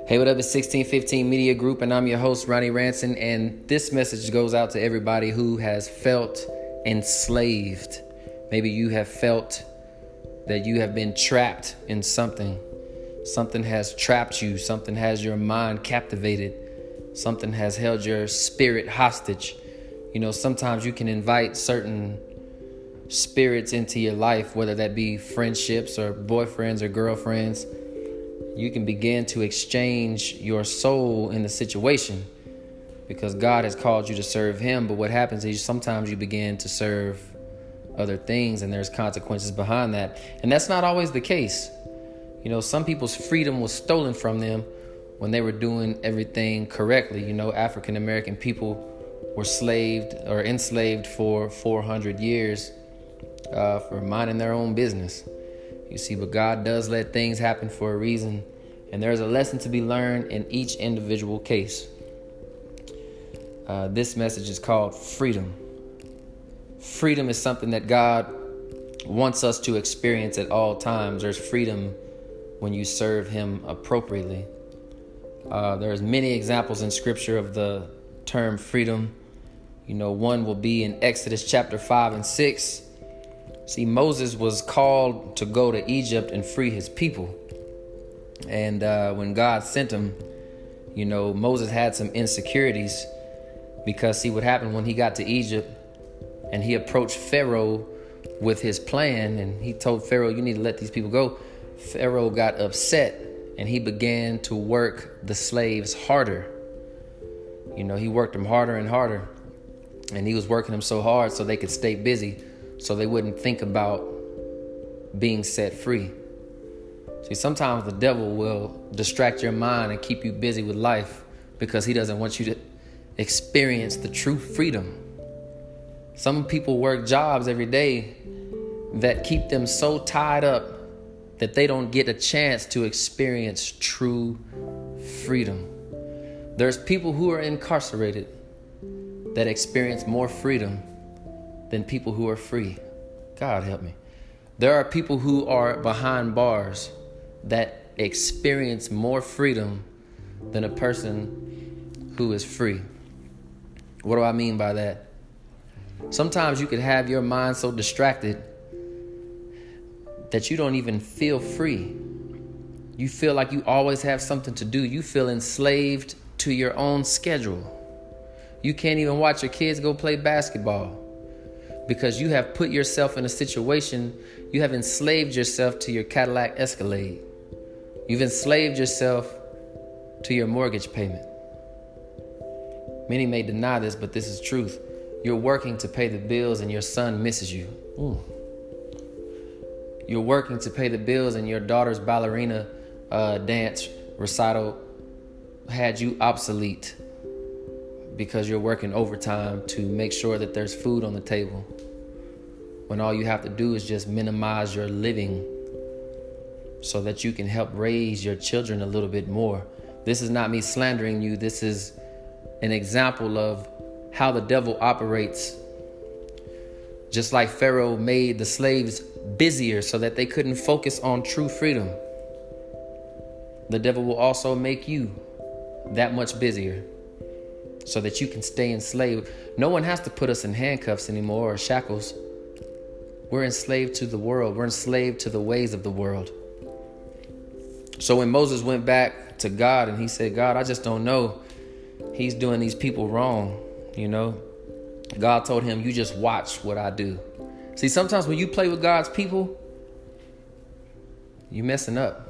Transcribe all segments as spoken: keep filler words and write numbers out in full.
Hey, what up? It's sixteen fifteen Media Group, and I'm your host, Ronnie Ranson, and this message goes out to everybody who has felt enslaved. Maybe you have felt that you have been trapped in something. Something has trapped you. Something has your mind captivated. Something has held your spirit hostage. You know, sometimes you can invite certain spirits into your life, whether that be friendships or boyfriends or girlfriends. You can begin to exchange your soul in the situation because God has called you to serve him. But what happens is sometimes you begin to serve other things and there's consequences behind that. And that's not always the case. You know, some people's freedom was stolen from them when they were doing everything correctly. You know, African American people were slaved or enslaved for four hundred years uh, for minding their own business. You see, but God does let things happen for a reason, and there's a lesson to be learned in each individual case. Uh, this message is called freedom. Freedom is something that God wants us to experience at all times. There's freedom when you serve him appropriately. Uh, there's many examples in Scripture of the term freedom. You know, one will be in Exodus chapter five and six. See, Moses was called to go to Egypt and free his people. And uh, when God sent him, you know, Moses had some insecurities because see what happened when he got to Egypt and he approached Pharaoh with his plan and he told Pharaoh, you need to let these people go. Pharaoh got upset and he began to work the slaves harder. You know, he worked them harder and harder, and he was working them so hard so they could stay busy, so they wouldn't think about being set free. See, sometimes the devil will distract your mind and keep you busy with life because he doesn't want you to experience the true freedom. Some people work jobs every day that keep them so tied up that they don't get a chance to experience true freedom. There's people who are incarcerated that experience more freedom than people who are free. God help me. There are people who are behind bars that experience more freedom than a person who is free. What do I mean by that? Sometimes you could have your mind so distracted that you don't even feel free. You feel like you always have something to do. You feel enslaved to your own schedule. You can't even watch your kids go play basketball because you have put yourself in a situation. You have enslaved yourself to your Cadillac Escalade. You've enslaved yourself to your mortgage payment. Many may deny this, but this is truth. You're working to pay the bills and your son misses you. Ooh. You're working to pay the bills and your daughter's ballerina uh, dance recital had you obsolete because you're working overtime to make sure that there's food on the table, when all you have to do is just minimize your living so that you can help raise your children a little bit more. This is not me slandering you. This is an example of how the devil operates. Just like Pharaoh made the slaves busier so that they couldn't focus on true freedom, the devil will also make you that much busier so that you can stay enslaved. No one has to put us in handcuffs anymore or shackles. We're enslaved to the world. We're enslaved to the ways of the world. So when Moses went back to God and he said, God, I just don't know. He's doing these people wrong, you know. God told him, you just watch what I do. See, sometimes when you play with God's people, you're messing up.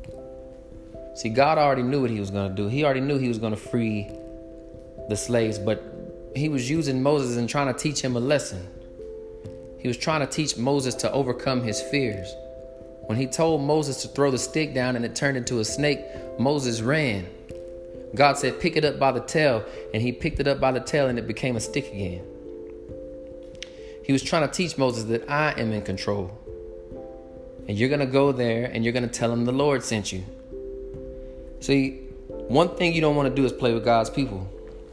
See, God already knew what he was going to do. He already knew he was going to free the slaves, but he was using Moses and trying to teach him a lesson. He was trying to teach Moses to overcome his fears. When he told Moses to throw the stick down and it turned into a snake, Moses ran. God said, pick it up by the tail, and he picked it up by the tail and it became a stick again. He was trying to teach Moses that I am in control. And you're going to go there and you're going to tell him the Lord sent you. See, one thing you don't want to do is play with God's people.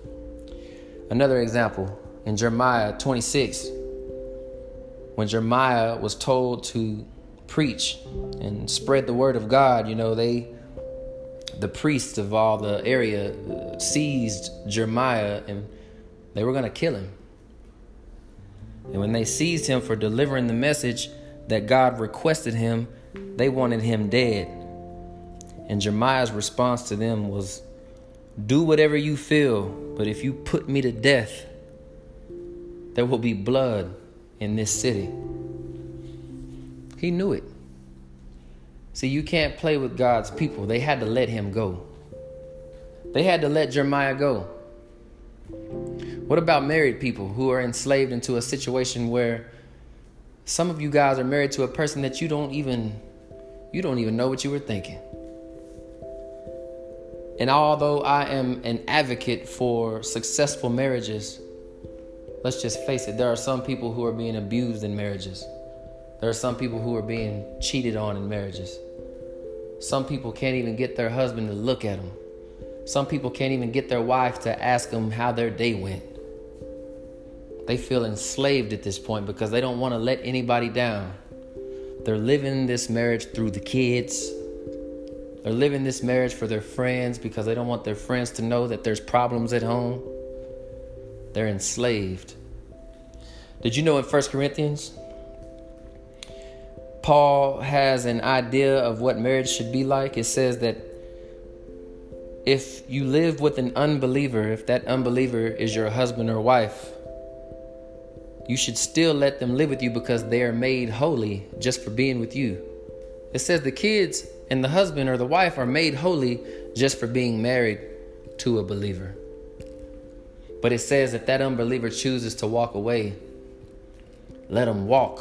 Another example, in Jeremiah twenty-six, when Jeremiah was told to preach and spread the word of God, you know, they the priests of all the area seized Jeremiah, and they were going to kill him. And when they seized him for delivering the message that God requested him, they wanted him dead. And Jeremiah's response to them was, "Do whatever you feel, but if you put me to death, there will be blood in this city." He knew it. See, you can't play with God's people. They had to let him go. They had to let Jeremiah go. What about married people who are enslaved into a situation where some of you guys are married to a person that you don't even, you don't even know what you were thinking? And although I am an advocate for successful marriages, let's just face it, there are some people who are being abused in marriages. There are some people who are being cheated on in marriages. Some people can't even get their husband to look at them. Some people can't even get their wife to ask them how their day went. They feel enslaved at this point because they don't want to let anybody down. They're living this marriage through the kids. They're living this marriage for their friends because they don't want their friends to know that there's problems at home. They're enslaved. Did you know in First Corinthians, Paul has an idea of what marriage should be like? It says that if you live with an unbeliever, if that unbeliever is your husband or wife, you should still let them live with you because they are made holy just for being with you. It says the kids and the husband or the wife are made holy just for being married to a believer. But it says if that unbeliever chooses to walk away, let them walk.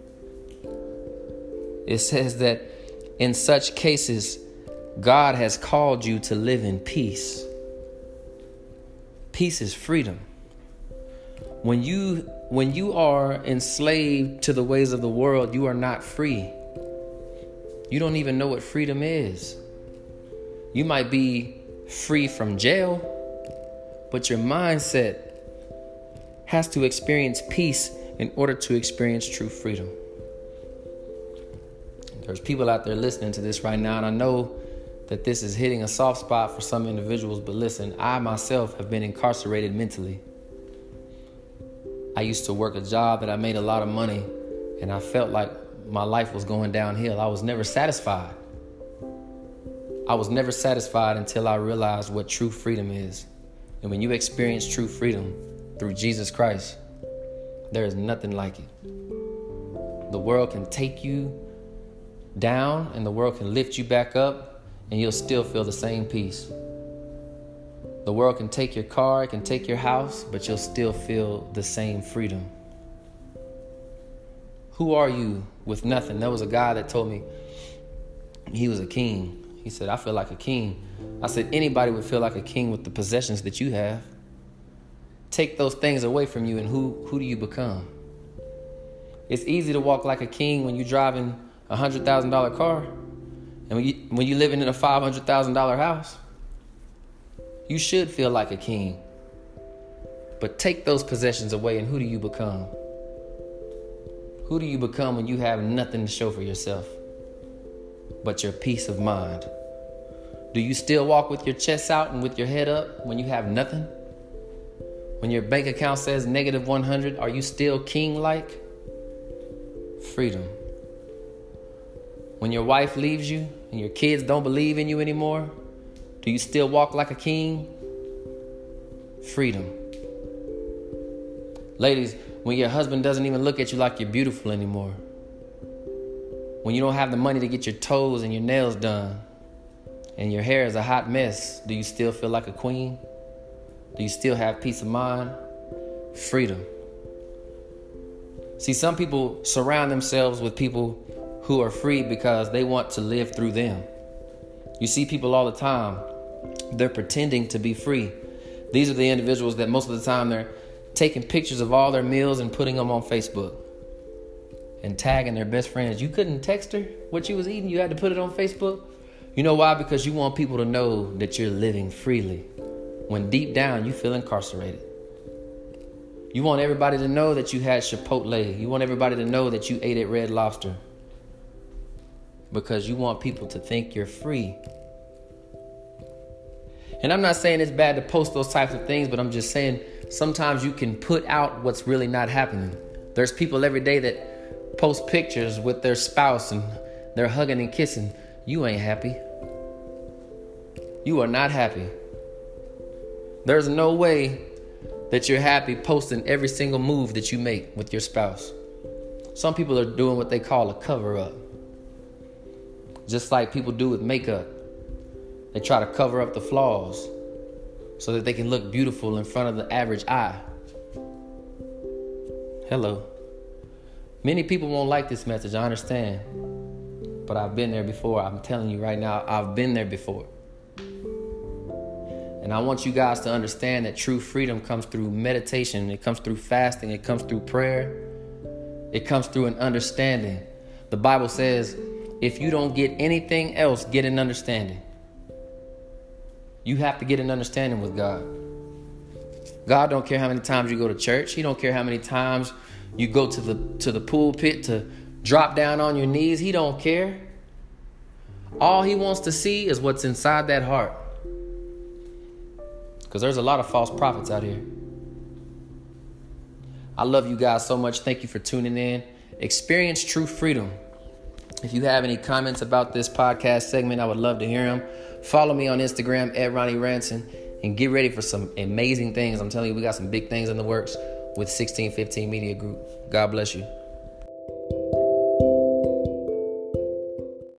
It says that in such cases, God has called you to live in peace. Peace is freedom. When you when you are enslaved to the ways of the world, you are not free. You don't even know what freedom is. You might be free from jail, but your mindset has to experience peace in order to experience true freedom. There's people out there listening to this right now, and I know that this is hitting a soft spot for some individuals, but listen, I myself have been incarcerated mentally. I used to work a job that I made a lot of money, and I felt like my life was going downhill. I was never satisfied. I was never satisfied until I realized what true freedom is. And when you experience true freedom through Jesus Christ, there is nothing like it. The world can take you down and the world can lift you back up and you'll still feel the same peace. The world can take your car, it can take your house, but you'll still feel the same freedom. Who are you with nothing? There was a guy that told me he was a king. He said, I feel like a king. I said, anybody would feel like a king with the possessions that you have. Take those things away from you and who, who do you become? It's easy to walk like a king when you're driving a one hundred thousand dollars car. And when, you, when you're living in a five hundred thousand dollars house, you should feel like a king. But take those possessions away and who do you become? Who do you become when you have nothing to show for yourself but your peace of mind? Do you still walk with your chest out and with your head up when you have nothing? When your bank account says negative one hundred, are you still king-like? Freedom. When your wife leaves you and your kids don't believe in you anymore, do you still walk like a king? Freedom. Ladies, when your husband doesn't even look at you like you're beautiful anymore, when you don't have the money to get your toes and your nails done, and your hair is a hot mess, do you still feel like a queen? Do you still have peace of mind? Freedom. See, some people surround themselves with people who are free because they want to live through them. You see people all the time, they're pretending to be free. These are the individuals that most of the time they're taking pictures of all their meals and putting them on Facebook and tagging their best friends. You couldn't text her what you was eating. You had to put it on Facebook. You know why? Because you want people to know that you're living freely when deep down you feel incarcerated. You want everybody to know that you had Chipotle. You want everybody to know that you ate at Red Lobster because you want people to think you're free. And I'm not saying it's bad to post those types of things, but I'm just saying sometimes you can put out what's really not happening. There's people every day that post pictures with their spouse and they're hugging and kissing. You ain't happy. You are not happy. There's no way that you're happy posting every single move that you make with your spouse. Some people are doing what they call a cover-up. Just like people do with makeup. They try to cover up the flaws so that they can look beautiful in front of the average eye. Hello. Many people won't like this message, I understand. But I've been there before. I'm telling you right now, I've been there before. And I want you guys to understand that true freedom comes through meditation. It comes through fasting. It comes through prayer. It comes through an understanding. The Bible says, if you don't get anything else, get an understanding. You have to get an understanding with God. God don't care how many times you go to church. He don't care how many times you go to the to the pulpit to drop down on your knees. He don't care. All he wants to see is what's inside that heart. Because there's a lot of false prophets out here. I love you guys so much. Thank you for tuning in. Experience true freedom. If you have any comments about this podcast segment, I would love to hear them. Follow me on Instagram at Ronnie Ranson and get ready for some amazing things. I'm telling you, we got some big things in the works with sixteen fifteen Media Group. God bless you.